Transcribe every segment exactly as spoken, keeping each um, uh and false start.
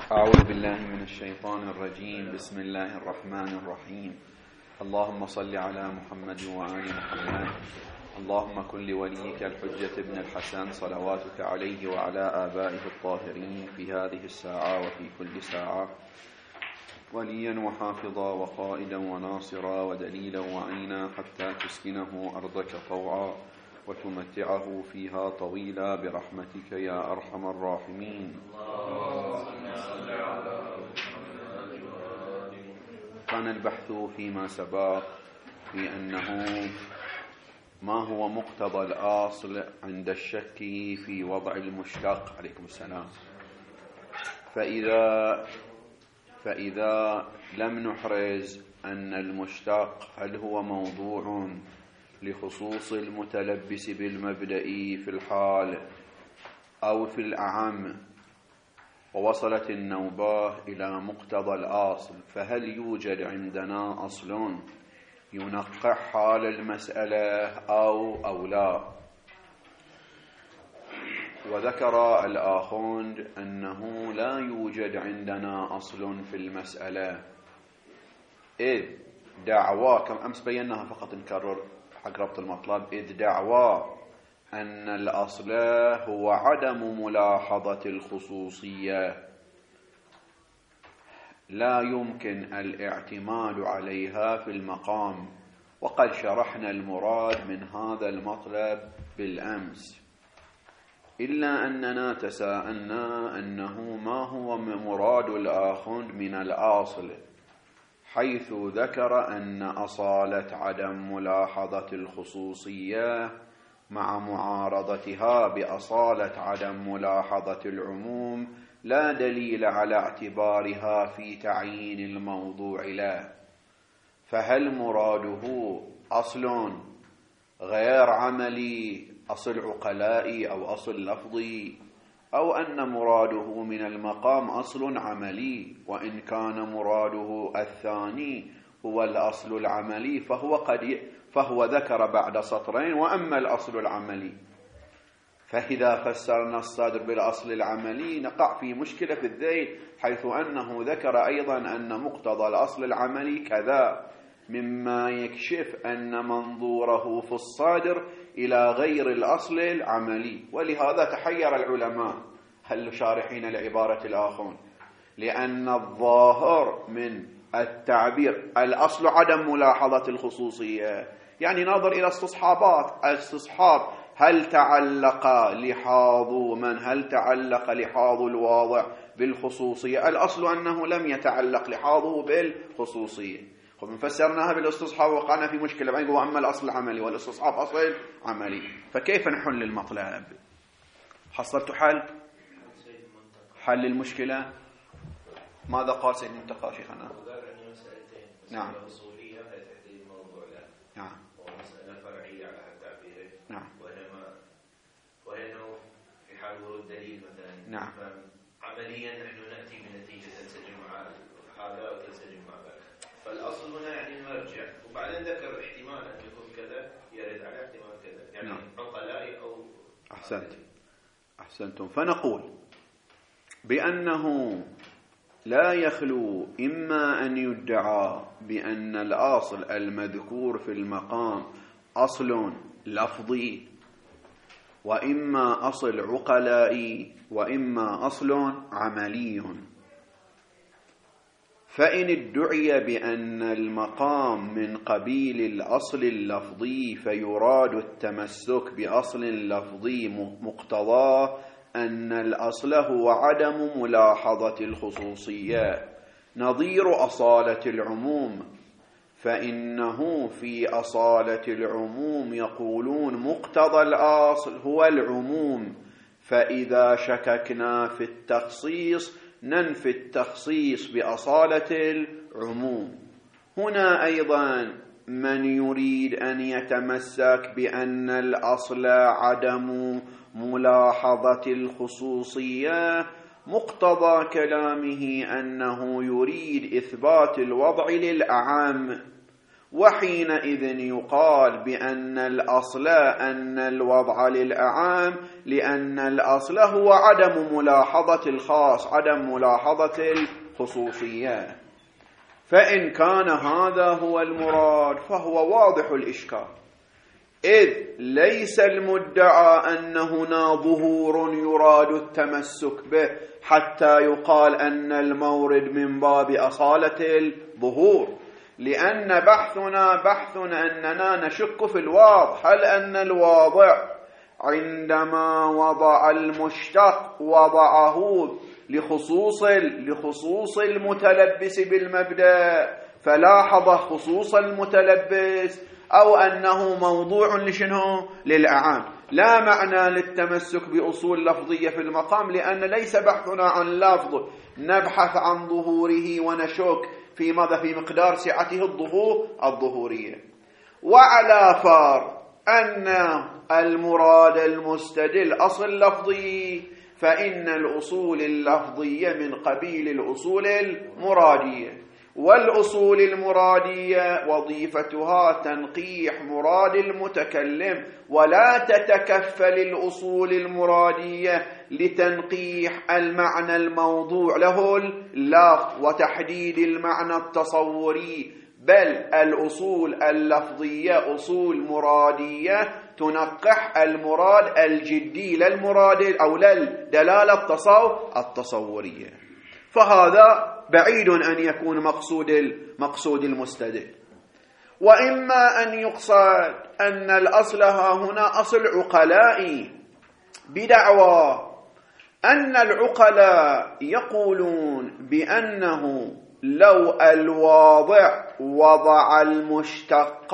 أعوذ بالله من الشيطان الرجيم. بسم الله الرحمن الرحيم. اللهم صل على محمد وآل محمد. اللهم كن لوليك الحجة ابن الحسن صلواتك عليه وعلى آبائه الطاهرين في هذه الساعة وفي كل ساعة وليا وحافظا وقائدا وناصرا ودليلا وعينا حتى تسكنه أرضك طوعا وتمتعه فيها طويلا برحمتك يا أرحم الراحمين. كان البحث فيما سبق في أنه ما هو مقتضى الأصل عند الشك في وضع المشتق. عليكم السلام. فإذا فإذا لم نحرز أن المشتق هل هو موضوع لخصوص المتلبس بالمبدأ في الحال أو في الأعم، ووصلت النوبة إلى مقتضى الأصل، فهل يوجد عندنا أصل ينقح حال المسألة أو أو لا؟ وذكر الآخوند أنه لا يوجد عندنا أصل في المسألة، إذ دعوى كم أمس بيناها، فقط نكرر حق ربط المطلب، إذ دعوى أن الأصل هو عدم ملاحظة الخصوصية لا يمكن الاعتماد عليها في المقام، وقد شرحنا المراد من هذا المطلب بالأمس، إلا أننا تساءلنا أنه ما هو مراد الآخوند من الأصل، حيث ذكر أن أصالة عدم ملاحظة الخصوصية مع معارضتها بأصالة عدم ملاحظة العموم لا دليل على اعتبارها في تعيين الموضوع له. فهل مراده أصل غير عملي، أصل عقلائي أو أصل لفظي، أو أن مراده من المقام أصل عملي؟ وإن كان مراده الثاني هو الأصل العملي فهو قد فهو ذكر بعد سطرين وأما الأصل العملي، فإذا فسرنا الصدر بالأصل العملي نقع في مشكلة في الذيل، حيث أنه ذكر أيضا أن مقتضى الأصل العملي كذا، مما يكشف أن منظوره في الصادر إلى غير الأصل العملي. ولهذا تحير العلماء هل شارحين لعبارة الآخون، لأن الظاهر من التعبير الأصل عدم ملاحظة الخصوصية، يعني ناظر إلى استصحابات، استصحاب هل تعلق لحاظ من هل تعلق لحاظ الواضع بالخصوصية؟ الأصل أنه لم يتعلق لحاظه بالخصوصية. خب فسرناها بالاستصحاب وقعنا في مشكلة، بعدين هو أما الأصل العملي والاستصحاب أصل عملي، فكيف نحل المطلب؟ حصلت حل حل المشكلة؟ ماذا قال سيد المنتقى شيخنا؟ نعم. أصولية هي تحديد موضوع له. نعم. ومسألة فرعية على حد تعبيره. نعم. وإنما وإنه في حال ورود دليل مثلا. نعم. عمليا نحن نأتي بنتيجة تنسجم مع هذا وتنسجم مع ذاك. فالأصل هنا يعني المرجع، وبعدين ذكر احتمال أن يكون كذا يرد على احتمال كذا، يعني نعم. عقلائي أو. أحسنت أحسنتم. فنقول بأنه لا يخلو إما أن يدعى بأن الأصل المذكور في المقام أصل لفظي، وإما أصل عقلائي، وإما أصل عملي. فإن ادعي بأن المقام من قبيل الأصل اللفظي فيراد التمسك بأصل لفظي مقتضاه أن الأصل هو عدم ملاحظة الخصوصية نظير أصالة العموم، فإنه في أصالة العموم يقولون مقتضى الأصل هو العموم، فإذا شككنا في التخصيص ننفي التخصيص بأصالة العموم. هنا أيضا من يريد أن يتمسك بأن الأصل عدم ملاحظة الخصوصية مقتضى كلامه أنه يريد إثبات الوضع للأعم، وحينئذ يقال بأن الأصل أن الوضع للأعام، لأن الأصل هو عدم ملاحظة الخاص، عدم ملاحظة الخصوصية. فإن كان هذا هو المراد فهو واضح الإشكال، إذ ليس المدعى أن هنا ظهور يراد التمسك به حتى يقال أن المورد من باب أصالة الظهور، لأن بحثنا بحث أننا نشك في الواضح، هل أن الواضع عندما وضع المشتق وضعه لخصوص لخصوص المتلبس بالمبدأ فلاحظ خصوص المتلبس، أو أنه موضوع لشنه للأعام. لا معنى للتمسك بأصول لفظية في المقام، لأن ليس بحثنا عن لفظ نبحث عن ظهوره ونشك في ماذا في مقدار سعته الظهور الظهورية. وعلى فرض أن المراد المستدل أصل لفظي، فإن الأصول اللفظية من قبيل الأصول المرادية، والأصول المرادية وظيفتها تنقيح مراد المتكلم، ولا تتكفل الأصول المرادية لتنقيح المعنى الموضوع له اللفظ وتحديد المعنى التصوري، بل الأصول اللفظية أصول مرادية تنقح المراد الجدي لا المراد أو لا الدلالة التصورية. فهذا بعيد أن يكون مقصود المقصود المستدل. وإما أن يقصد أن الأصل ها هنا أصل عقلائي بدعوى أن العقلاء يقولون بأنه لو الواضع وضع المشتق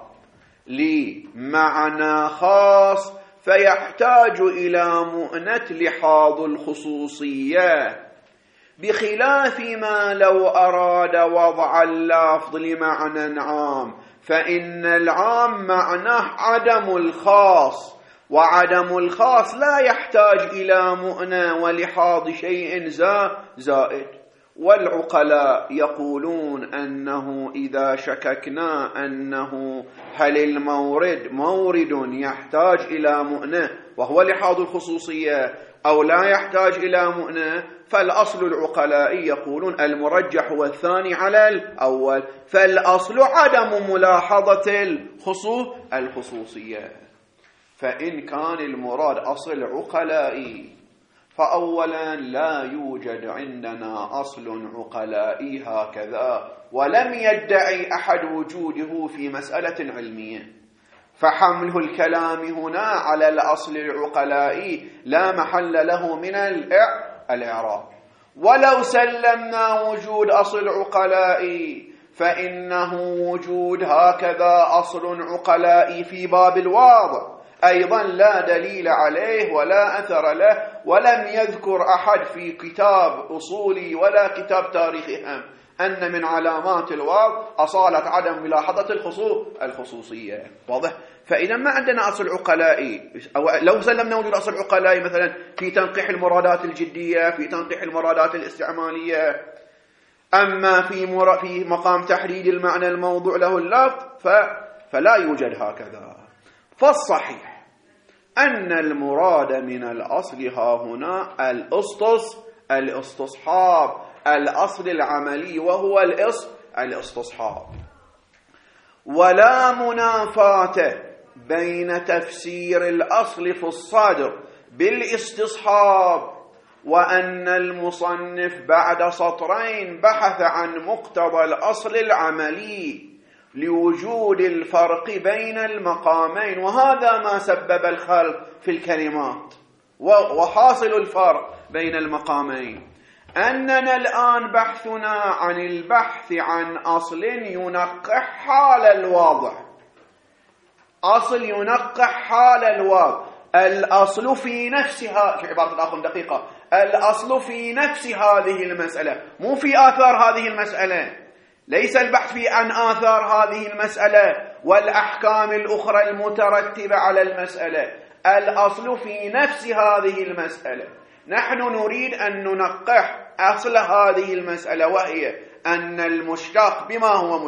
لمعنى خاص فيحتاج إلى مؤنة لحاظ الخصوصية، بخلاف ما لو أراد وضع اللفظ لمعنى عام، فإن العام معناه عدم الخاص، وعدم الخاص لا يحتاج إلى مؤنة ولحاظ شيء زائد. والعقلاء يقولون أنه إذا شككنا أنه هل المورد مورد يحتاج إلى مؤنة وهو لحاظ الخصوصية أو لا يحتاج إلى مؤنة، فالأصل العقلائي يقولون المرجح هو الثاني على الأول، فالأصل عدم ملاحظة الخصوصية. فإن كان المراد أصل عقلائي فأولا لا يوجد عندنا أصل عقلائي هكذا، ولم يدعي أحد وجوده في مسألة علمية، فحمله الكلام هنا على الأصل العقلائي لا محل له من الإعراب. ولو سلمنا وجود أصل عقلائي فإنه وجود هكذا أصل عقلائي في باب الواضع أيضا لا دليل عليه ولا أثر له، ولم يذكر أحد في كتاب أصولي ولا كتاب تاريخي هم أن من علامات الواضع أصالة عدم ملاحظة الخصوصية. واضح؟ فإذا ما عندنا أصل عقلائي، أو لو سلمنا وجود أصل عقلائي مثلا في تنقيح المرادات الجدية، في تنقيح المرادات الاستعمالية، أما في مر... في مقام تحديد المعنى الموضوع له اللفظ ف... فلا يوجد هكذا. فالصحيح أن المراد من الأصل ها هنا الاستص الاستصحاب، الأصل العملي وهو الاستصحاب. ولا منافاة بين تفسير الأصل في الصدر بالاستصحاب وأن المصنف بعد سطرين بحث عن مقتضى الأصل العملي لوجود الفرق بين المقامين، وهذا ما سبب الخلط في الكلمات. وحاصل الفرق بين المقامين أننا الآن بحثنا عن البحث عن أصل ينقح حال الوضع، أصل ينقح حال الوضع. الأصل في نفسها، في عبارة آخر دقيقة، الأصل في نفس هذه المسألة، مو في آثار هذه المسألة. ليس البحث في عن آثار هذه المسألة والأحكام الأخرى المترتبة على المسألة، الأصل في نفس هذه المسألة. نحن نريد أن ننقح أصل هذه المسألة، وهي أن المشتق بما هو مشتق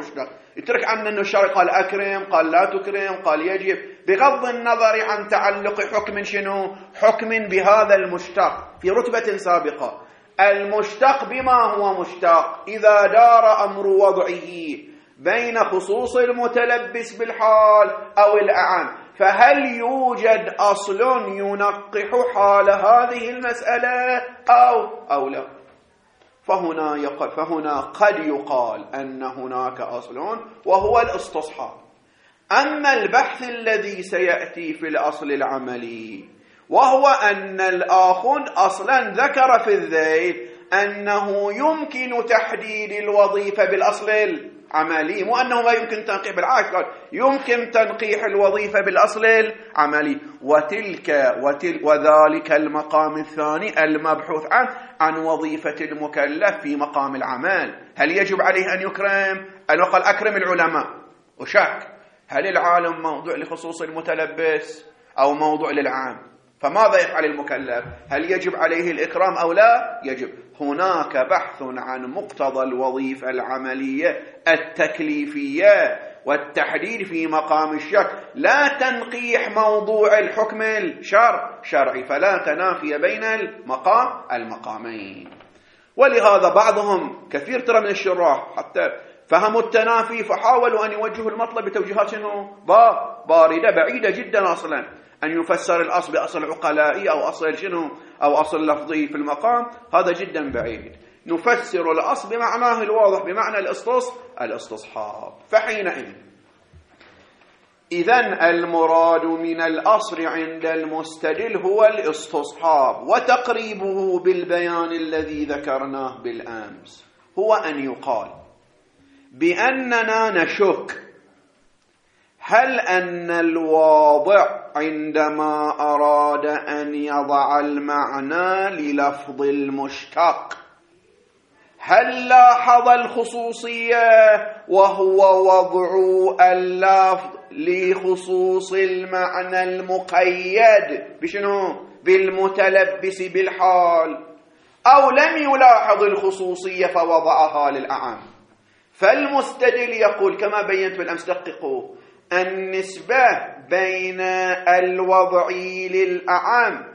يترك عنا أنه الشرع قال أكرم، قال لا تكرم، قال يجب، بغض النظر عن تعلق حكم شنو؟ حكم بهذا المشتق في رتبة سابقة. المشتق بما هو مشتق إذا دار أمر وضعه بين خصوص المتلبس بالحال أو الأعم، فهل يوجد أصل ينقح حال هذه المسألة أو أو لا؟ فهنا يقال فهنا قد يقال أن هناك أصل وهو الاستصحاب. أما البحث الذي سيأتي في الأصل العملي وهو أن الآخذ أصلا ذكر في الذيل أنه يمكن تحديد الوظيفة بالأصل العملي، مو أنه ما يمكن تنقيح، بالعكس يمكن تنقيح الوظيفة بالأصل العملي. وتلك وتل وذلك المقام الثاني المبحوث عنه عن وظيفة المكلف في مقام العمل. هل يجب عليه أن يكرم؟ أنا قال أكرم العلماء، وشك هل العالم موضوع لخصوص المتلبس أو موضوع للعام؟ فماذا يفعل المكلف؟ هل يجب عليه الإكرام أو لا؟ يجب. هناك بحث عن مقتضى الوظيفة العملية التكليفية والتحديد في مقام الشك، لا تنقيح موضوع الحكم الشرع شرعي، فلا تنافي بين المقام المقامين. ولهذا بعضهم كثير ترى من الشراح حتى فهموا التنافي فحاولوا أن يوجهوا المطلب بتوجيهات شنو؟ باردة بعيدة جدا أصلا، أن يفسر الأصل بأصل عقلائي أو أصل شنو أو أصل لفظي في المقام، هذا جدا بعيد. نفسر الأصل بمعناه الواضح، بمعنى الاستص الاستصحاب. فحينئذ إذن المراد من الأصل عند المستدل هو الاستصحاب، وتقريبه بالبيان الذي ذكرناه بالأمس هو أن يقال بأننا نشك هل أن الواضع عندما أراد أن يضع المعنى للفظ المشتق هل لاحظ الخصوصية وهو وضع اللفظ لخصوص المعنى المقيد بشنو؟ بالمتلبس بالحال، أو لم يلاحظ الخصوصية فوضعها للأعم؟ فالمستدل يقول كما بينت بالأمس، دققوا، النسبة بين الوضعي للأعم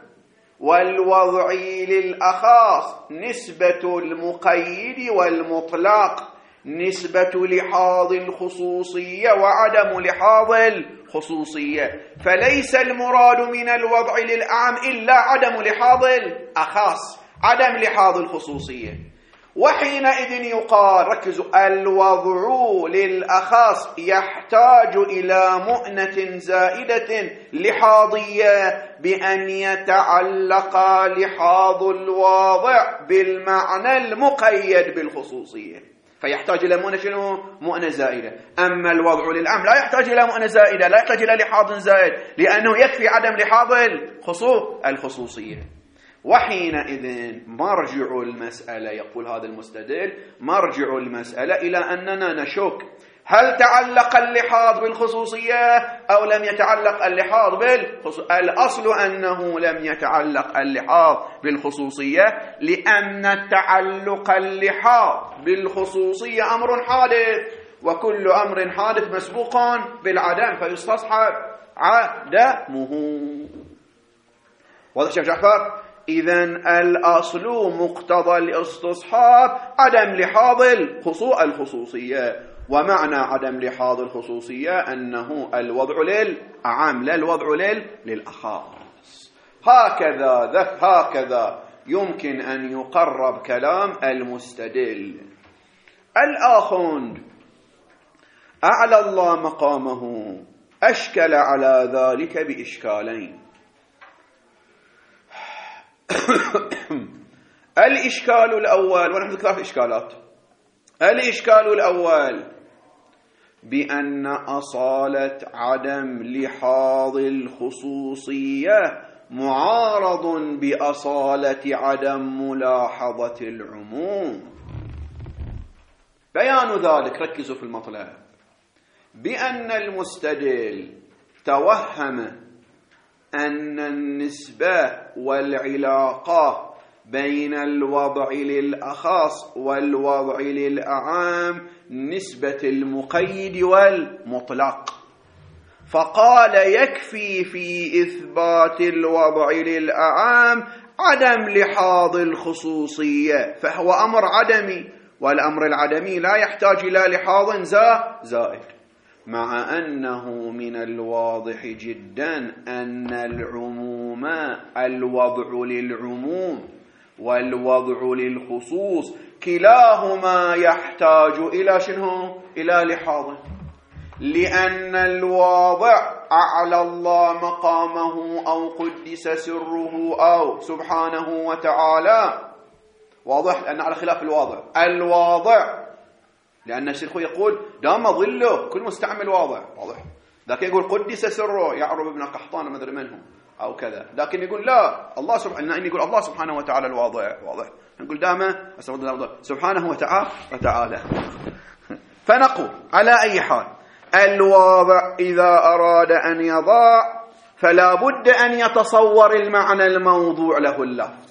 والوضعي للأخاص نسبة المقيد والمطلق، نسبة لحاظ الخصوصية وعدم لحاظ الخصوصية، فليس المراد من الوضع للأعم إلا عدم لحاظ الأخاص، عدم لحاظ الخصوصية. وحينئذ يقال، ركزوا، الوضع للأخص يحتاج إلى مؤنة زائدة لحاظية بأن يتعلق لحاظ الواضع بالمعنى المقيد بالخصوصية، فيحتاج إلى مؤنة شنو؟ مؤنة زائدة. أما الوضع للأعم لا يحتاج إلى مؤنة زائدة، لا يحتاج إلى لحاظ زائد، لأنه يكفي عدم لحاظ الخصوصية. وحينئذ مرجع المسألة، يقول هذا المستدل، مرجع المسألة إلى أننا نشك هل تعلق اللحاظ بالخصوصية أو لم يتعلق اللحاظ بالخصوصية. الأصل أنه لم يتعلق اللحاظ بالخصوصية، لأن تعلق اللحاظ بالخصوصية أمر حادث، وكل أمر حادث مسبوق بالعدم فيستصحب عدمه. واضح شيخ جعفر؟ إذن الأصل مقتضى الاستصحاب عدم لحاظ الخصوصية، ومعنى عدم لحاظ الخصوصية أنه الوضع للأعم لا الوضع للأخص. هكذا هكذا يمكن أن يقرب كلام المستدل. الآخوند أعلى الله مقامه أشكل على ذلك بإشكالين. الإشكال الأول، ونحن ثلاث إشكالات. الإشكال الأول بأن أصالة عدم لحاظ الخصوصية معارض بأصالة عدم ملاحظة العموم. بيان ذلك، ركزوا في المطلب، بأن المستدل توهم أن النسبة والعلاقة بين الوضع للأخص والوضع للأعام نسبة المقيد والمطلق، فقال يكفي في إثبات الوضع للأعام عدم لحاظ الخصوصية، فهو أمر عدمي، والأمر العدمي لا يحتاج إلى لحاظ زائد، مع أنه من الواضح جدا أن العموم الوضع للعموم والوضع للخصوص كلاهما يحتاج إلى شنو؟ إلى لحاظ، لأن الواضع أعلى الله مقامه أو قدس سره أو سبحانه وتعالى، واضح؟ لأن على خلاف الواضع، الواضع لأن الشيخ يقول دام ظله كل مستعمل واضع، واضح؟ لكن يقول قدس سره يعرب ابن قحطان مدري منهم أو كذا، لكن يقول لا الله سبحانه، يقول الله سبحانه وتعالى الواضع، واضح؟ نقول دامه سبحانه وتعالى وتعالى. فنقول على أي حال الواضع إذا أراد أن يضع فلا بد أن يتصور المعنى الموضوع له اللفظ،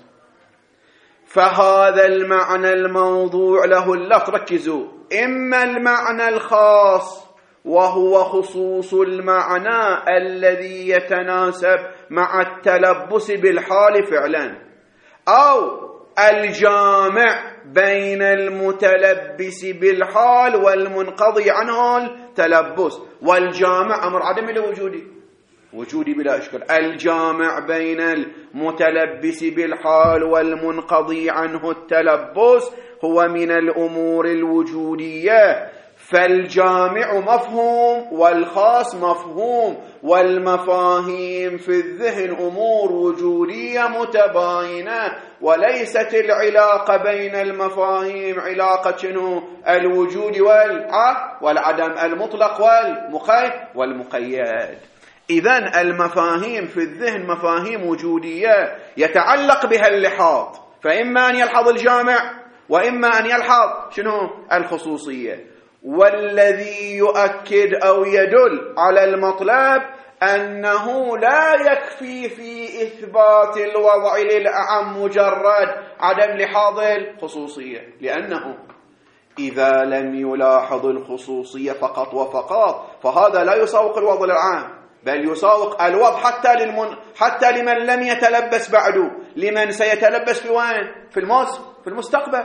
فهذا المعنى الموضوع له اللفظ ركزوا، إما المعنى الخاص وهو خصوص المعنى الذي يتناسب مع التلبس بالحال فعلا، أو الجامع بين المتلبس بالحال والمنقضي عنه التلبس، والجامع أمر عدم لوجودي وجودي بلا إشكال، الجامع بين المتلبس بالحال والمنقضي عنه التلبس هو من الأمور الوجودية، فالجامع مفهوم والخاص مفهوم، والمفاهيم في الذهن أمور وجودية متباينة، وليست العلاقة بين المفاهيم علاقة شنو؟ الوجود والعدم، المطلق والمقيد والمقيد. إذن المفاهيم في الذهن مفاهيم وجودية يتعلق بها اللحاظ، فإما أن يلحظ الجامع وإما أن يلحظ شنو؟ الخصوصية. والذي يؤكد أو يدل على المطلب أنه لا يكفي في إثبات الوضع للأعم مجرد عدم لحاظ الخصوصية، لأنه إذا لم يلاحظ الخصوصية فقط وفقط فهذا لا يساوق الوضع للعام، بل يساوق الوضع حتى للمن... حتى لمن لم يتلبس بعده، لمن سيتلبس في وين؟ في الموت في المستقبل.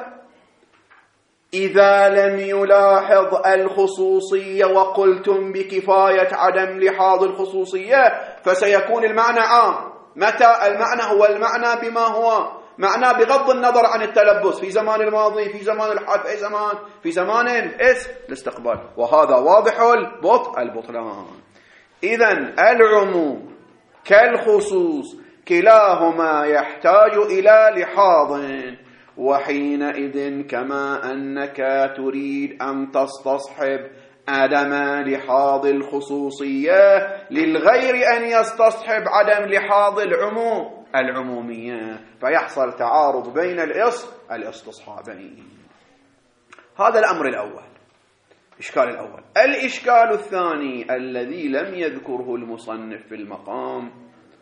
إذا لم يلاحظ الخصوصية وقلتم بكفاية عدم لحاظ الخصوصية فسيكون المعنى عام. متى المعنى هو المعنى بما هو معنى بغض النظر عن التلبس في زمان الماضي، في زمان الحال، في زمان في زمان الاستقبال، وهذا واضح البطء البطلان. إذن العموم كالخصوص كلاهما يحتاج إلى لحاظ، وحينئذ كما أنك تريد أن تستصحب عدم لحاظ الخصوصية للغير أن يستصحب عدم لحاظ العموم العمومية، فيحصل تعارض بين الاستصحابين. هذا الأمر الأول، الإشكال الأول. الإشكال الثاني الذي لم يذكره المصنف في المقام،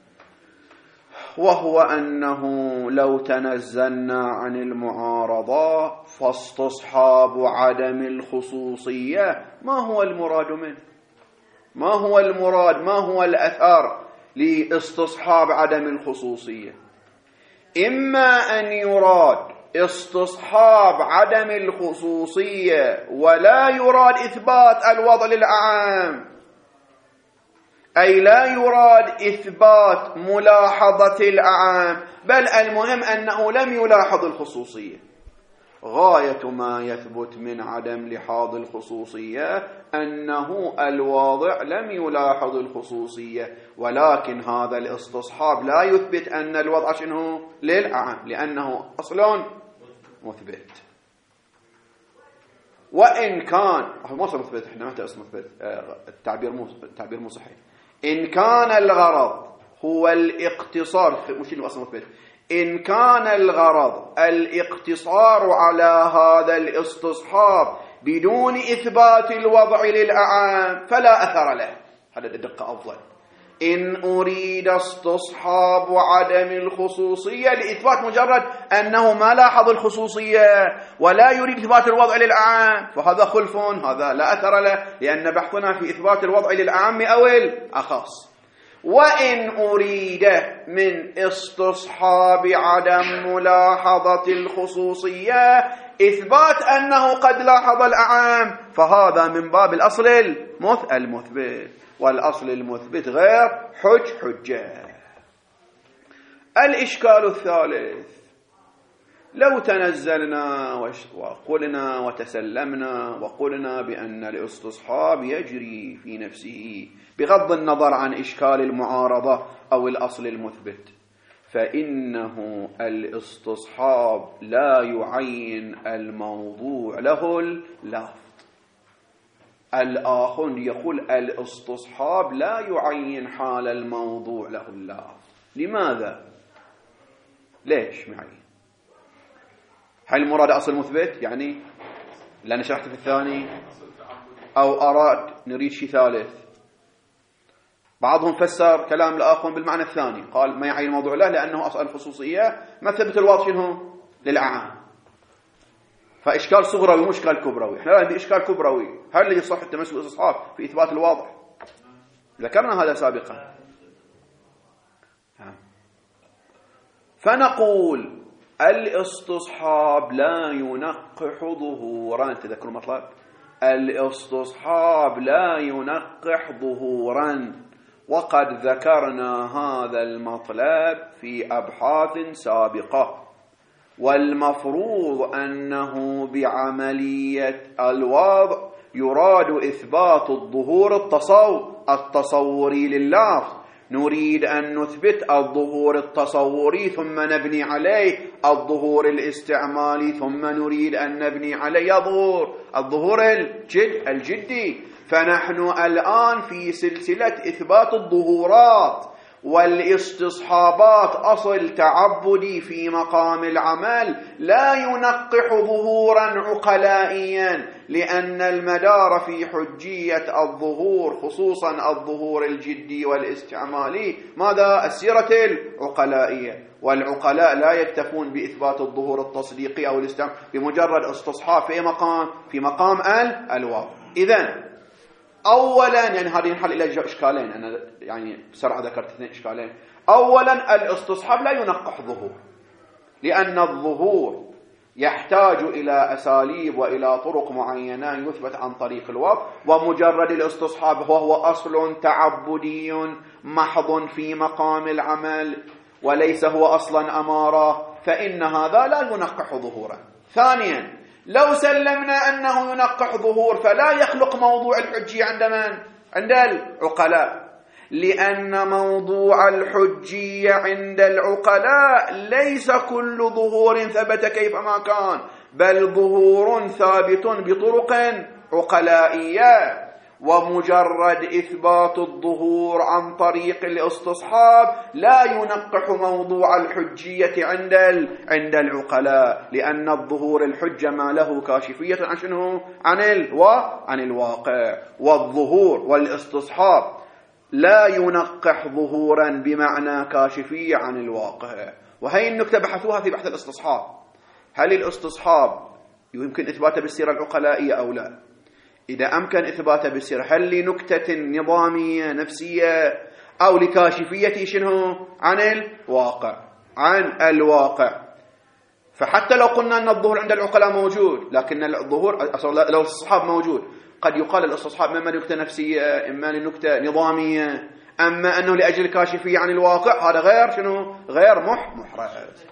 وهو أنه لو تنزلنا عن المعارضة فاستصحاب عدم الخصوصية ما هو المراد منه؟ ما هو المراد؟ ما هو الأثر لاستصحاب عدم الخصوصية؟ إما أن يراد استصحاب عدم الخصوصية ولا يراد إثبات الوضع للأعام، أي لا يراد إثبات ملاحظة الأعام، بل المهم أنه لم يلاحظ الخصوصية. غاية ما يثبت من عدم لحاظ الخصوصية أنه الواضع لم يلاحظ الخصوصية، ولكن هذا الاستصحاب لا يثبت أن الوضع شنو للأعام، لأنه أصلا مثبت. وإن كان ما مثبت، احنا متى اسم مثبت؟ التعبير مو التعبير مو صحيح. إن كان الغرض هو الاقتصار، مش الأصل مثبت، إن كان الغرض الاقتصار على هذا الاستصحاب بدون إثبات الوضع للأعام فلا أثر له، هذا الدقة أفضل. إن أريد استصحاب عدم الخصوصية لإثبات مجرد أنه ما لاحظ الخصوصية ولا يريد إثبات الوضع للأعم، فهذا خلف، هذا لا أثر له، لأن بحثنا في إثبات الوضع للأعم أو الأخص. وإن أريد من استصحاب عدم ملاحظة الخصوصية إثبات أنه قد لاحظ الأعم، فهذا من باب الأصل المثبت، والأصل المثبت غير حج حجة. الإشكال الثالث: لو تنزلنا وقلنا وتسلمنا وقلنا بأن الاستصحاب يجري في نفسه بغض النظر عن إشكال المعارضة أو الأصل المثبت، فإنه الاستصحاب لا يعين الموضوع له اللفظ. الآخر يقول الاستصحاب لا يعين حال الموضوع له اللفظ. لماذا؟ ليش معين؟ هل المراد أصل مثبت؟ يعني لأن شرحت في الثاني، أو أراد نريد شيء ثالث؟ بعضهم فسر كلام الآخر بالمعنى الثاني، قال ما يعين الموضوع له لأنه أصل الخصوصية مثبت الواضح شنو؟ للأعام. فإشكال صغروي مو إشكال كبروي. إحنا عندنا إشكال كبروي، هل اللي يصح التمسك بالاستصحاب في إثبات الواضح؟ ذكرنا هذا سابقا. فنقول الاستصحاب لا ينقح ظهورا. تذكروا المطلب؟ الاستصحاب لا ينقح ظهورا، وقد ذكرنا هذا المطلب في أبحاث سابقة. والمفروض أنه بعملية الوضع يراد إثبات الظهور التصور التصوري لللفظ. نريد أن نثبت الظهور التصوري ثم نبني عليه الظهور الاستعمالي، ثم نريد أن نبني عليه ظهور الظهور الجد الجدي. فنحن الآن في سلسلة إثبات الظهورات والاستصحابات، أصل تعبدي في مقام العمل لا ينقح ظهورا عقلائيا، لأن المدار في حجية الظهور خصوصا الظهور الجدي والاستعمالي ماذا؟ السيرة العقلائية، والعقلاء لا يكتفون بإثبات الظهور التصديقي أو الاستعمال بمجرد استصحاب في مقام في مقام الواقع. إذن أولا يعني هذه نحل إلى إشكالين، أنا يعني بسرعة ذكرت اثنين إشكالين. أولا الاستصحاب لا ينقح ظهور، لأن الظهور يحتاج إلى أساليب وإلى طرق معينة يثبت عن طريق الوضع، ومجرد الاستصحاب هو, هو أصل تعبدي محض في مقام العمل وليس هو أصلا أمارة، فإن هذا لا ينقح ظهورا. ثانيا لو سلمنا أنه ينقح ظهور فلا يخلق موضوع الحجية عند من؟ عند العقلاء، لأن موضوع الحجية عند العقلاء ليس كل ظهور ثبت كيفما كان، بل ظهور ثابت بطرق عقلائية. ومجرد إثبات الظهور عن طريق الاستصحاب لا ينقح موضوع الحجية عند عند العقلاء، لأن الظهور الحجة ما له كاشفية عن شنو؟ عن الو عن الواقع. والظهور والاستصحاب لا ينقح ظهورا بمعنى كاشفية عن الواقع. وهي النكتة بحثوها في بحث الاستصحاب، هل الاستصحاب يمكن إثباته بالسيرة العقلائية أو لا؟ إذا أمكن إثباته بالسيرة هل لنكتة نظامية نفسية أو لكاشفية شنو؟ عن الواقع عن الواقع. فحتى لو قلنا أن الظهور عند العقلاء موجود، لكن الظهور لو الاستصحاب موجود قد يقال الاستصحاب إما لنكتة نفسية إما لنكتة نظامية، أما أنه لأجل كاشفية عن الواقع هذا غير شنو؟ غير مح محرز.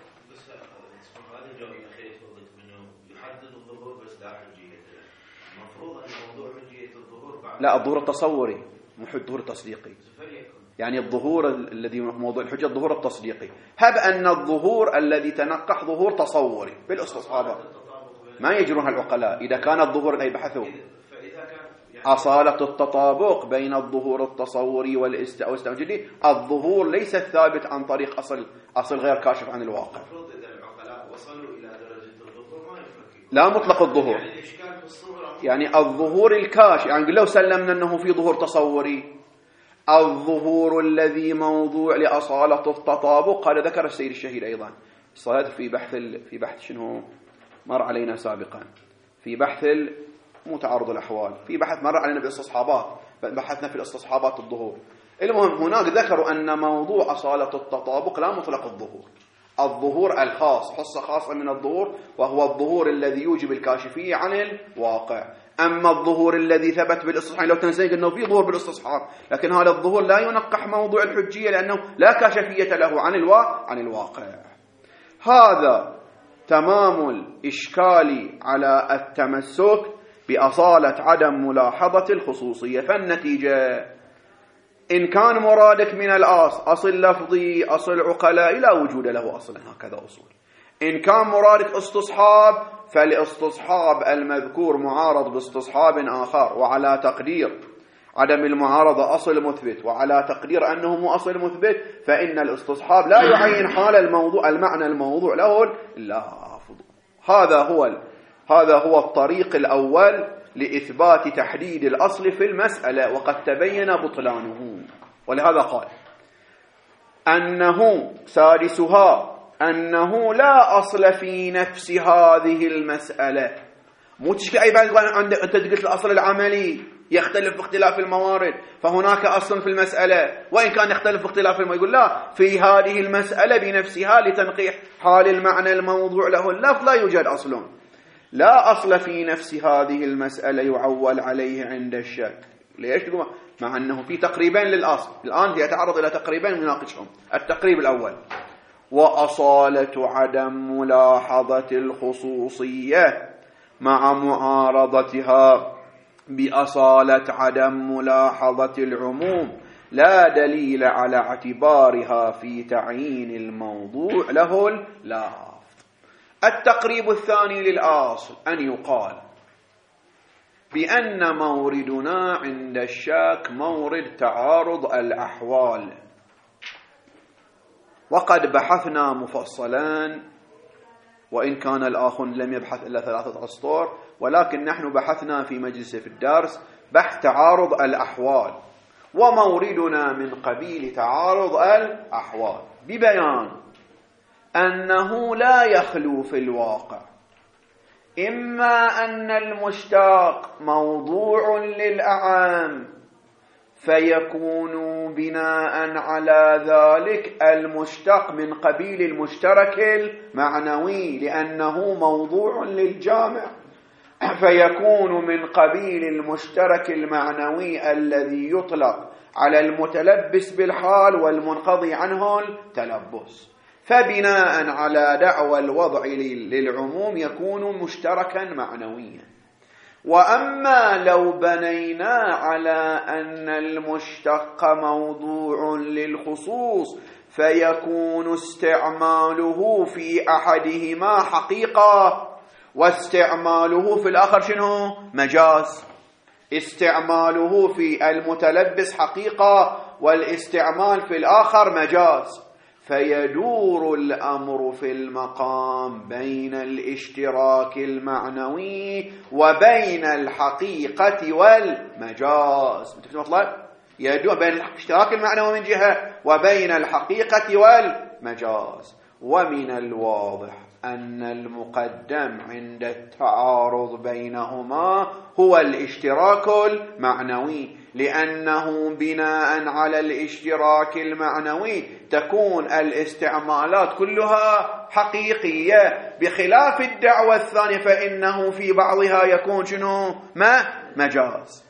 لا، الظهور التصوري مو الظهور التصديقي. يعني الظهور الذي موضوع الحجة الظهور التصديقي. هب أن الظهور الذي تنقح ظهور تصوري بالاستصحابات ما يجرونها العقلاء. إذا كان الظهور أي بحثوا أصالة التطابق بين الظهور التصوري والاستعمالي، الظهور ليس الثابت عن طريق أصل أصل غير كاشف عن الواقع. لا مطلق الظهور، يعني الظهور الكاشف، يعني لو سلمنا أنه في ظهور تصوري الظهور الذي موضوع لأصالة التطابق. هذا ذكر السيد الشهيد أيضا صاد في بحث ال... في بحث شنو مر علينا سابقا، في بحث متعارض الأحوال، في بحث مر علينا بالاستصحابات، بحثنا في الاستصحابات الظهور. المهم هناك ذكروا أن موضوع أصالة التطابق لا مطلق الظهور، الظهور الخاص، حصة خاصة من الظهور، وهو الظهور الذي يوجب الكاشفية عن الواقع. أما الظهور الذي ثبت بالاستصحاب، لو تنسيق أنه في ظهور بالاستصحاب، لكن هذا الظهور لا ينقح موضوع الحجية لأنه لا كاشفية له عن الواقع عن الواقع. هذا تمام الإشكال على التمسك بأصالة عدم ملاحظة الخصوصية. فالنتيجة إن كان مرادك من الأصل أصل لفظي أصل عقلاء لا وجود له أصلا، هكذا أصول. إن كان مرادك استصحاب فالاستصحاب المذكور معارض باستصحاب آخر، وعلى تقدير عدم المعارضة أصل مثبت، وعلى تقدير أنه مو أصل مثبت، فإن الاستصحاب لا يعين حال الموضوع المعنى الموضوع له اللافظ. هذا هو هذا هو الطريق الأول لإثبات تحديد الأصل في المسألة، وقد تبين بطلانه. ولهذا قال أنه سادسها أنه لا أصل في نفس هذه المسألة. مو تشكي أي بعد عندك أنت قلت الأصل العملي يختلف باختلاف الموارد، فهناك أصل في المسألة وإن كان يختلف باختلاف الموارد، يقول لا، في هذه المسألة بنفسها لتنقيح حال المعنى الموضوع له اللفظ لا يوجد أصل. لا أصل في نفس هذه المسألة يعول عليه عند الشك. ليش؟ مع أنه في تقريبين للأصل. الآن يتعرض إلى تقريبين نناقشهم. التقريب الأول: وأصالة عدم ملاحظة الخصوصية مع معارضتها بأصالة عدم ملاحظة العموم لا دليل على اعتبارها في تعيين الموضوع له اللافظ. التقريب الثاني للأصل أن يقال بأن موردنا عند الشك مورد تعارض الأحوال. وقد بحثنا مفصلا، وإن كان الآخر لم يبحث إلا ثلاثة أسطر، ولكن نحن بحثنا في مجلس في الدرس بحث تعارض الأحوال، وموردنا من قبيل تعارض الأحوال، ببيان أنه لا يخلو في الواقع إما أن المشتق موضوع للأعام فيكون بناء على ذلك المشتق من قبيل المشترك المعنوي لأنه موضوع للجامع، فيكون من قبيل المشترك المعنوي الذي يطلق على المتلبس بالحال والمنقضي عنه التلبس، فبناء على دعوى الوضع للعموم يكون مشتركا معنويا. وأما لو بنينا على أن المشتق موضوع للخصوص فيكون استعماله في أحدهما حقيقة واستعماله في الآخر شنو؟ مجاز. استعماله في المتلبس حقيقة والاستعمال في الآخر مجاز، فيدور الأمر في المقام بين الاشتراك المعنوي وبين الحقيقة والمجاز. مطلب يدور بين الاشتراك المعنوي من جهة وبين الحقيقة والمجاز. ومن الواضح أن المقدم عند التعارض بينهما هو الاشتراك المعنوي، لأنه بناء على الاشتراك المعنوي تكون الاستعمالات كلها حقيقية، بخلاف الدعوة الثانية فإنه في بعضها يكون شنو؟ ما مجاز.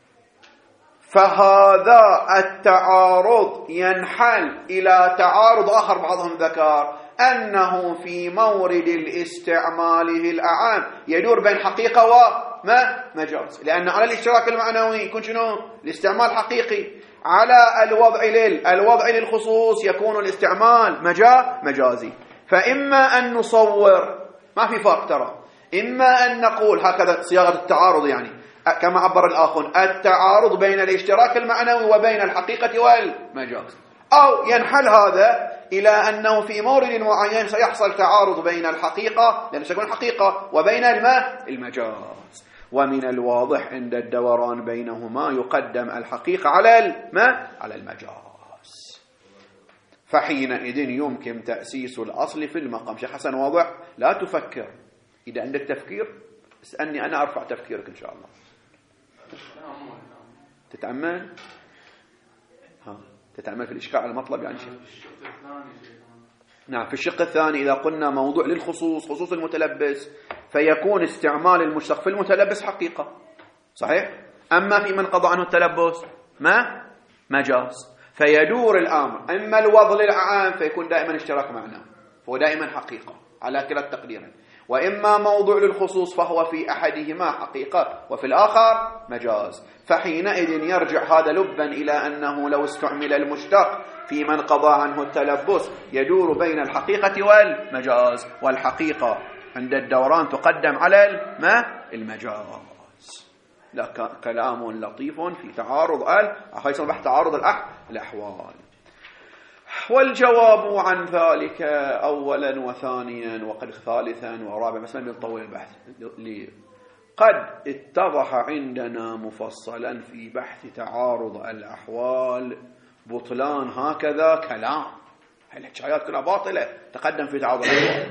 فهذا التعارض ينحل إلى تعارض آخر بعضهم ذكر أنه في مورد الاستعماله الأعام يدور بين حقيقة وما مجاز، لأن على الاشتراك المعنوي يكون شنو؟ الاستعمال حقيقي، على الوضع لل الوضع للخصوص يكون الاستعمال مجا مجازي. فإما أن نصور، ما في فرق ترى، إما أن نقول هكذا صياغة التعارض، يعني كما عبر الآخر التعارض بين الاشتراك المعنوي وبين الحقيقة والمجاز، أو ينحل هذا إلى أنه في مورد معين سيحصل تعارض بين الحقيقة، لأنه سيكون الحقيقة، وبين الماء المجاز. ومن الواضح عند الدوران بينهما يقدم الحقيقة على الما على المجاز، فحينئذ يمكن تأسيس الأصل في المقام. شيخ حسن واضح؟ لا تفكر، إذا عندك تفكير اسألني أنا أرفع تفكيرك إن شاء الله. تتأمل ها تتأمل في الإشكال على المطلب يعني شيء. نعم، في الشق الثاني إذا قلنا موضوع للخصوص، خصوص المتلبس، فيكون استعمال المشتق في المتلبس حقيقة، صحيح؟ أما في من قضى عنه التلبس ما مجاز، فيدور الأمر إما الوضع للعام فيكون دائما اشتراك معناه، فهو دائما حقيقة على كلا التقديرين، وإما موضوع للخصوص فهو في أحدهما حقيقة وفي الآخر مجاز. فحينئذ يرجع هذا لبا إلى أنه لو استعمل المشتق في من قضى عنه التلبس يدور بين الحقيقة والمجاز، والحقيقة عند الدوران تقدم على ما المجاز. لا كلام لطيف في تعارض ال بحث تعارض الأحوال. والجواب عن ذلك أولا وثانيا وقد ثالثا ورابعا، مثلا بنطول البحث لي قد اتضح عندنا مفصلا في بحث تعارض الأحوال بطلان هكذا كلام، الحكايات كلها باطلة تقدم في تعارض الأحوال.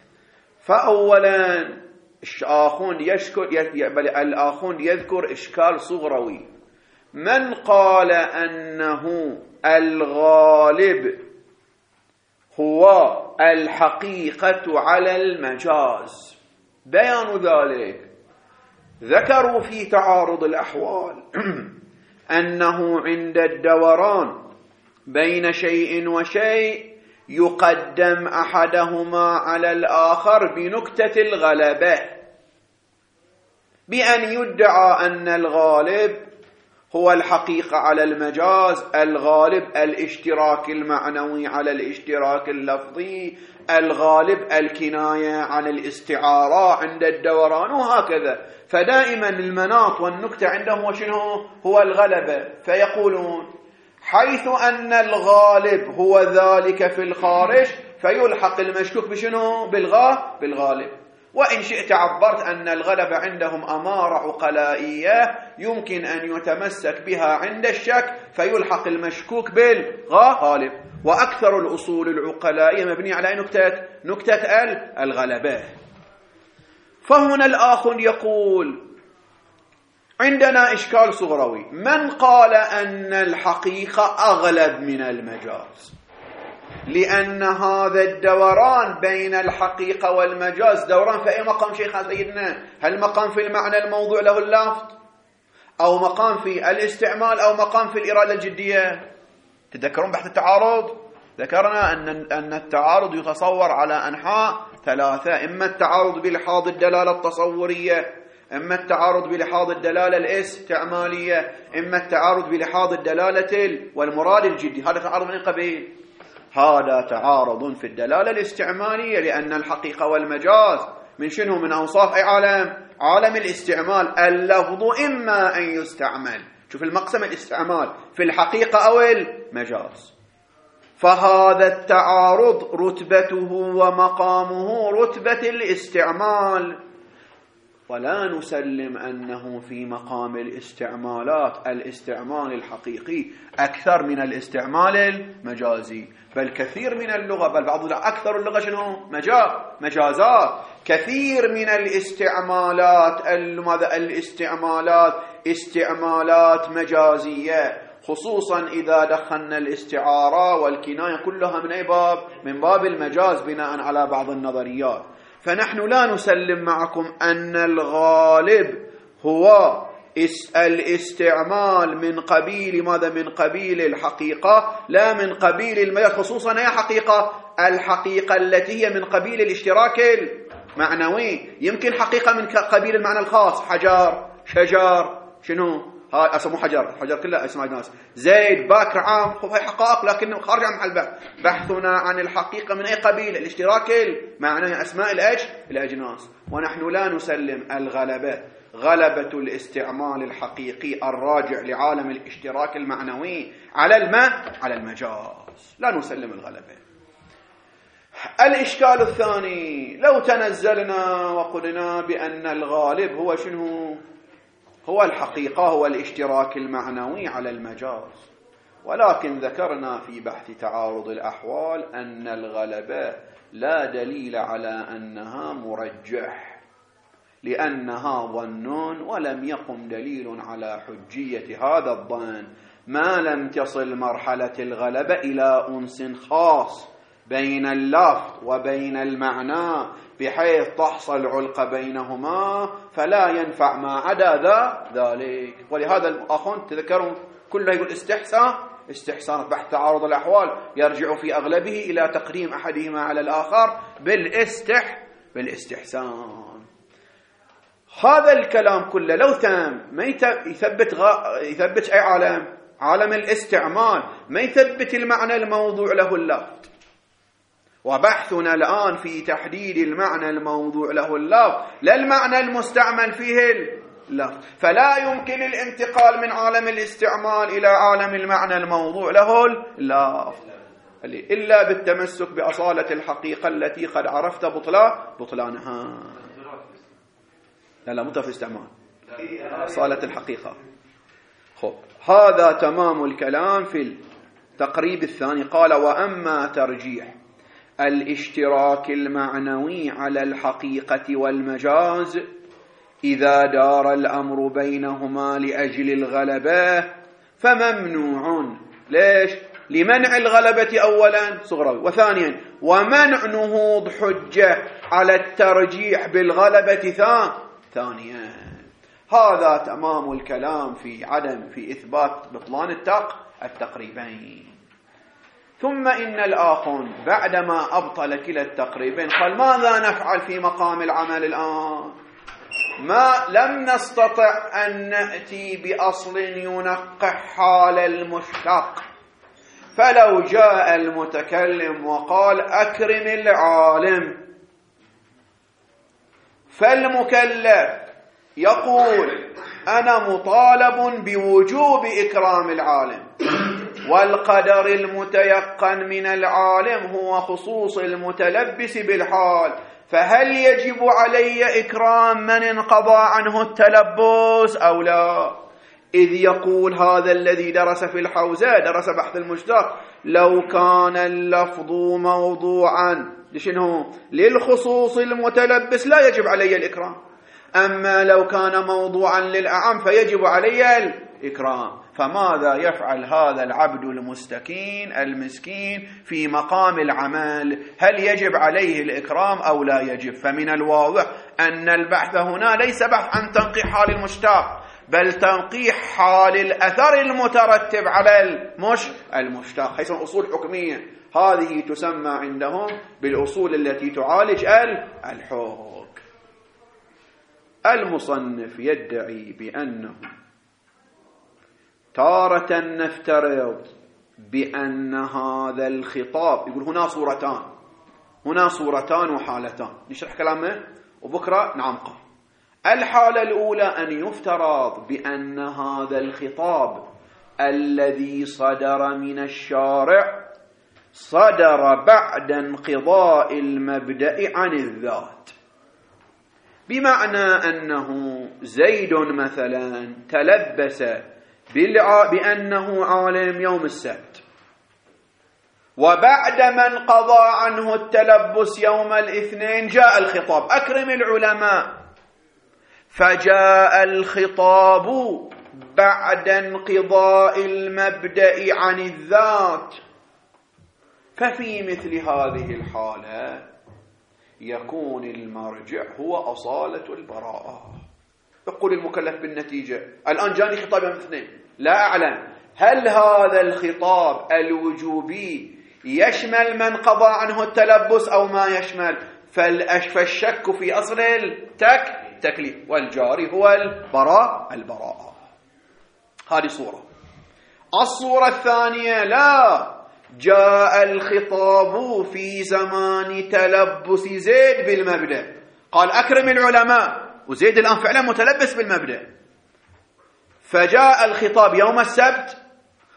فأولا الآخون يشكر بل الآخون يذكر إشكال صغروي، من قال أنه الغالب هو الحقيقة على المجاز، بيان ذلك ذكروا في تعارض الأحوال أنه عند الدوران بين شيء وشيء يقدم أحدهما على الآخر بنكتة الغلبة، بأن يدعى أن الغالب هو الحقيقة على المجاز، الغالب الاشتراك المعنوي على الاشتراك اللفظي، الغالب الكناية عن الاستعارة عند الدوران، وهكذا. فدائما المناط والنكتة عندهم وشنو هو الغلبة، فيقولون حيث أن الغالب هو ذلك في الخارج فيلحق المشكوك بشنو بالغا بالغالب. وإن شئت عبرت أن الغلبة عندهم أمارة عقلائية يمكن أن يتمسك بها عند الشك فيلحق المشكوك بالغالب. وأكثر الأصول العقلائية مبنية على نكتة نكتة الغلبة. فهنا الآخ يقول عندنا إشكال صغروي، من قال أن الحقيقة أغلب من المجاز؟ لأن هذا الدوران بين الحقيقة والمجاز دوران في أي مقام شيخ سيدنا؟ هل مقام في المعنى الموضوع له اللفظ، أو مقام في الاستعمال، أو مقام في الإرادة الجدية؟ تذكرون بحث التعارض ذكرنا أن أن التعارض يتصور على أنحاء ثلاثة، إما التعارض بلحاظ الدلالة التصورية، إما التعارض بلحاظ الدلالة الاستعمالية، إما التعارض بلحاظ الدلالة والمراد الجدي. هذا تعارض من قبيل، هذا تعارض في الدلالة الاستعمالية، لأن الحقيقة والمجاز من شنو؟ من أوصاف أي عالم؟ عالم الاستعمال. اللفظ إما أن يستعمل، شوف المقسم الاستعمال في الحقيقة أو المجاز. فهذا التعارض رتبته ومقامه رتبة الاستعمال، ولا نسلم أنه في مقام الاستعمالات الاستعمال الحقيقي أكثر من الاستعمال المجازي، بل كثير من اللغة، بل بعض أكثر اللغة شنو؟ مجاز مجازات. كثير من الاستعمالات ماذا الاستعمالات استعمالات مجازية، خصوصا إذا دخلنا الاستعارة والكناية كلها من أي باب؟ من باب المجاز بناء على بعض النظريات. فنحن لا نسلم معكم أن الغالب هو الاستعمال من قبيل ماذا؟ من قبيل الحقيقة، لا من قبيل المجاز، خصوصا هي حقيقة الحقيقة التي هي من قبيل الاشتراك المعنوي. يمكن حقيقة من قبيل المعنى الخاص، حجر، شجر، شنو؟ هاي اسمه حجر، حجر كلها اسماء ناس، زيد، باكر، عام، هاي حقائق لكن خارج عن محل البحث. بحثنا عن الحقيقة من أي قبيل؟ الاشتراك المعنوي، أسماء الأج الأجناس. ونحن لا نسلم الغلبة، غلبة الاستعمال الحقيقي الراجع لعالم الاشتراك المعنوي على الماء على المجاز، لا نسلم الغلبة. الإشكال الثاني، لو تنزلنا وقلنا بأن الغالب هو شنو؟ هو الحقيقة، هو الاشتراك المعنوي على المجاز، ولكن ذكرنا في بحث تعارض الأحوال أن الغلبة لا دليل على أنها مرجح، لأنها ظن ولم يقم دليل على حجية هذا الظن ما لم تصل مرحلة الغلبة إلى أنس خاص بين اللفظ وبين المعنى بحيث تحصل علقة بينهما، فلا ينفع ما عدا ذا ذلك. ولهذا الأخوان تذكروا كله يقول استحسان استحسان بحث تعارض الأحوال يرجع في أغلبه إلى تقديم أحدهما على الآخر بالاستح بالاستحسان. هذا الكلام كله لو تم ما يثبت غا... يثبت أي عالم عالم الاستعمال، ما يثبت المعنى الموضوع له اللفظ. وبحثنا الآن في تحديد المعنى الموضوع له اللفظ لا المعنى المستعمل فيه اللفظ، فلا يمكن الانتقال من عالم الاستعمال إلى عالم المعنى الموضوع له اللفظ إلا بالتمسك بأصالة الحقيقة التي قد عرفت بطلان بطلانها. لا لا متى في استعمال أصالة الحقيقة. خب هذا تمام الكلام في التقريب الثاني. قال وأما ترجيح الاشتراك المعنوي على الحقيقة والمجاز إذا دار الأمر بينهما لأجل الغلبة فممنوع. ليش؟ لمنع الغلبة أولا صغرى، وثانيا ومنع نهوض حجة على الترجيح بالغلبة ثانيا. هذا تمام الكلام في عدم في إثبات بطلان التق التقريبين. ثم إن الآخر بعدما أبطل كلا التقريبين قال ماذا نفعل في مقام العمل الآن؟ ما لم نستطع أن نأتي بأصل ينقح حال المشتق، فلو جاء المتكلم وقال أكرم العالم، فالمكلف يقول أنا مطالب بوجوب إكرام العالم، والقدر المتيقن من العالم هو خصوص المتلبس بالحال، فهل يجب علي إكرام من انقضى عنه التلبس أو لا؟ إذ يقول هذا الذي درس في الحوزة درس بحث المشتق لو كان اللفظ موضوعا لشنو؟ للخصوص المتلبس لا يجب علي الإكرام، أما لو كان موضوعا للأعم فيجب علي الإكرام. فماذا يفعل هذا العبد المستكين المسكين في مقام العمل؟ هل يجب عليه الإكرام أو لا يجب؟ فمن الواضح أن البحث هنا ليس بحث عن تنقيح حال المشتق، بل تنقيح حال الأثر المترتب على المش المشتق، حيث الأصول حكمية هذه تسمى عندهم بالأصول التي تعالج الحكم. المصنف يدعي بأنه تارة نفترض بأن هذا الخطاب، يقول هنا صورتان هنا صورتان وحالتان، نشرح كلامه وبكرة نعمقه. الحالة الأولى أن يفترض بأن هذا الخطاب الذي صدر من الشارع صدر بعد انقضاء المبدأ عن الذات، بمعنى أنه زيد مثلا تلبس بأنه عالم يوم السبت، وبعد ما انقضى عنه التلبس يوم الاثنين جاء الخطاب أكرم العلماء، فجاء الخطاب بعد انقضاء المبدأ عن الذات. ففي مثل هذه الحالة يكون المرجع هو أصالة البراءة. يقول المكلف بالنتيجة الآن جاني خطاب يوم الاثنين، لا أعلم هل هذا الخطاب الوجوبي يشمل من قضى عنه التلبس أو ما يشمل، فالشك في أصل التك تكليف، والجاري هو البراء البراءة. هذه صورة. الصورة الثانية لا، جاء الخطاب في زمان تلبس زيد بالمبدأ، قال أكرم العلماء، وزيد الآن فعلا متلبس بالمبدأ، فجاء الخطاب يوم السبت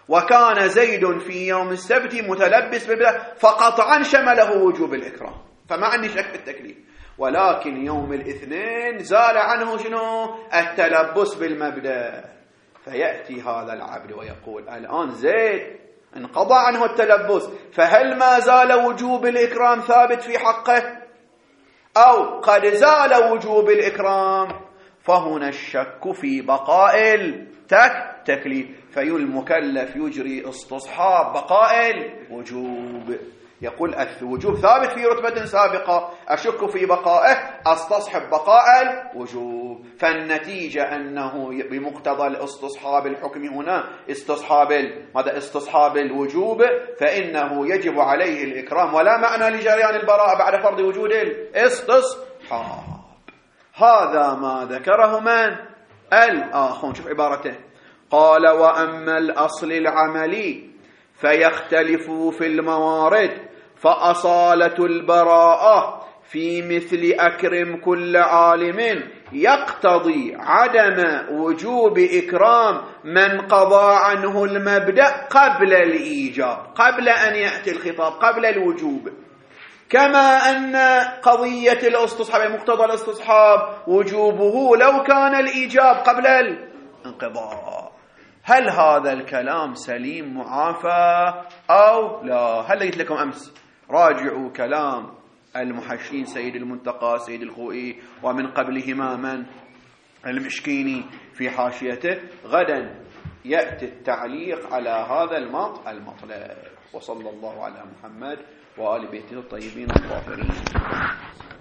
وكان زيد في يوم السبت متلبس بالبدع فقطعا شمله وجوب الإكرام، فما عندي شك في التكليف. ولكن يوم الاثنين زال عنه شنو؟ التلبس بالمبدأ. فيأتي هذا العبد ويقول الآن زيد انقضى عنه التلبس، فهل ما زال وجوب الإكرام ثابت في حقه أو قد زال وجوب الإكرام؟ فهنا الشك في بقاء التكليف، في المكلف يجري استصحاب بقاء الوجوب. يقول الوجوب ثابت في رتبة سابقة، أشك في بقائه، أستصحب بقاء الوجوب. فالنتيجة أنه بمقتضى الاستصحاب الحكم هنا استصحاب ماذا؟ استصحاب الوجوب، فإنه يجب عليه الإكرام، ولا معنى لجريان البراءة بعد فرض وجود الاستصحاب. هذا ما ذكره من؟ الآخون. شوف عبارته، قال وأما الأصل العملي فيختلف في الموارد، فأصالة البراءة في مثل أكرم كل عالم يقتضي عدم وجوب إكرام من قضى عنه المبدأ قبل الإيجاب، قبل أن يأتي الخطاب، قبل الوجوب. كما أن قضية الاستصحاب مقتضى الاستصحاب وجوبه لو كان الإيجاب قبل الانقضاء. هل هذا الكلام سليم معافى أو لا؟ هل قلت لكم أمس راجعوا كلام المحشين سيد المنتقى سيد الخوئي ومن قبلهما من المشكيني في حاشيته. غدا يأتي التعليق على هذا المطلب. وصلى الله على محمد وآل بيته الطيبين الطاهرين.